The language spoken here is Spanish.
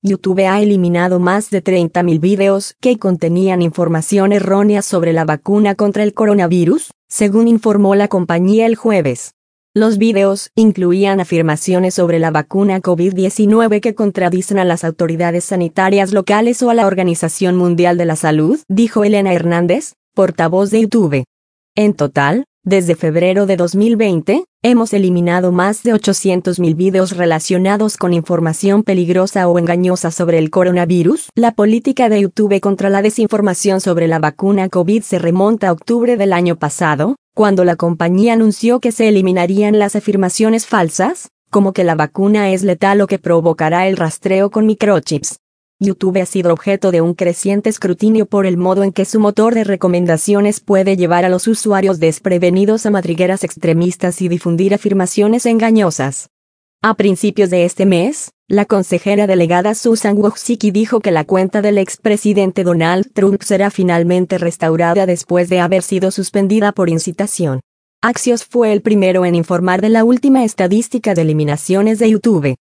YouTube ha eliminado más de 30.000 videos que contenían información errónea sobre la vacuna contra el coronavirus, según informó la compañía el jueves. Los videos incluían afirmaciones sobre la vacuna COVID-19 que contradicen a las autoridades sanitarias locales o a la Organización Mundial de la Salud, dijo Elena Hernández, portavoz de YouTube. En total, desde febrero de 2020, hemos eliminado más de 800.000 videos relacionados con información peligrosa o engañosa sobre el coronavirus. La política de YouTube contra la desinformación sobre la vacuna COVID se remonta a octubre del año pasado, cuando la compañía anunció que se eliminarían las afirmaciones falsas, como que la vacuna es letal o que provocará el rastreo con microchips. YouTube ha sido objeto de un creciente escrutinio por el modo en que su motor de recomendaciones puede llevar a los usuarios desprevenidos a madrigueras extremistas y difundir afirmaciones engañosas. A principios de este mes, la consejera delegada Susan Wojcicki dijo que la cuenta del expresidente Donald Trump será finalmente restaurada después de haber sido suspendida por incitación. Axios fue el primero en informar de la última estadística de eliminaciones de YouTube.